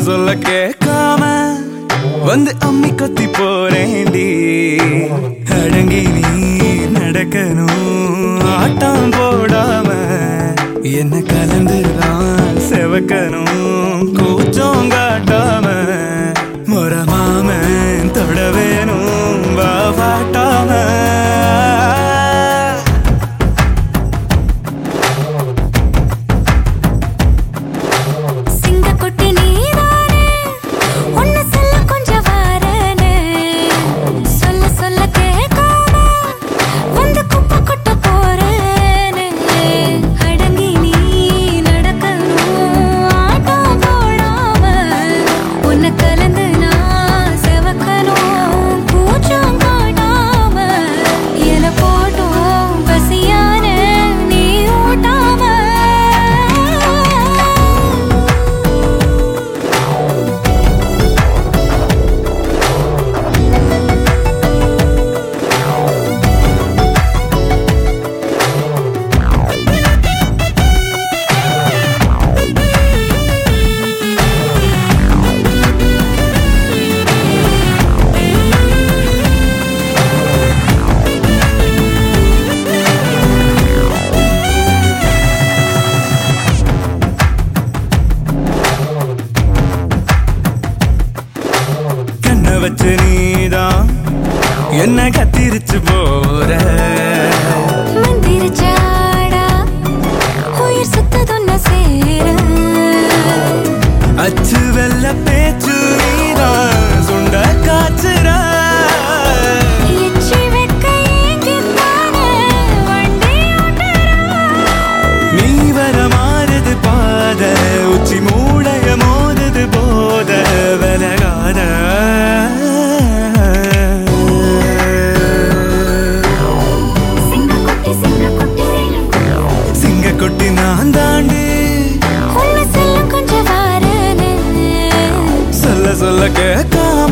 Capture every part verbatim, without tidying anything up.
சொல்ல கேட்காம வந்து அம்மி கொத்தி போறேண்டி. அடங்கி நீ நடக்கணும் ஆட்டம் போடாம, என்ன கலந்துதான் செவக்கணும் கூச்சம் காட்டாம. முறமாம தொட வேணும் வாட்டாம. வச்சு நீதான் என்ன கத்திருச்சு போற மந்திரிச்சாடா உயிர் சுத்ததொன்ன சேர. அச்சு வெள்ள பேச்சு நீதான் சுண்ட காச்சுற. எச்சி வெக்க ஏங்கித்தானே வண்டி ஓட்டுற. நீ வர மாறுது பாத உச்சி மூளைய மோதுது போத விலகாத. கொட்டி நான் தாண்டி கொஞ்சம் வாரனே சொல்ல சொல்ல கேட்காம.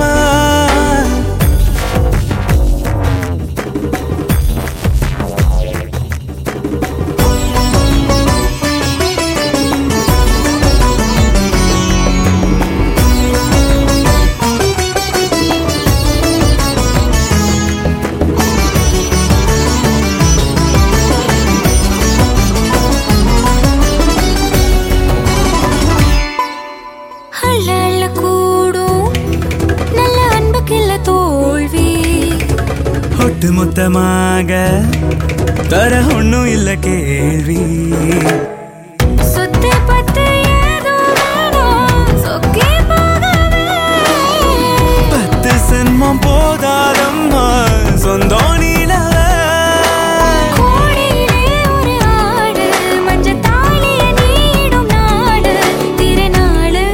ஒட்டு மொத்தமாக தர ஒண்ணும் இல்ல கேள்வி. சொத்து பத்து ஏதோ வேணும் சொக்கி போகவே. பத்து சென்மம் போதாதம்மா சொந்தம் நீலவ. கோடியிலே ஒரு ஆடு மஞ்ச தாலிய நீடும் நாடு திருநாளு.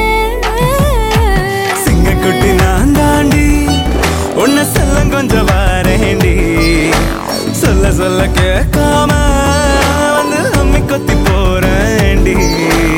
சிங்கக்குட்டி நான் தாண்டி உன்னை செல்லம் கொஞ்சம் வாரேண்டி. சொல்ல சொல்ல கேட்காம வந்து அம்மி கொத்தி போறேண்டி.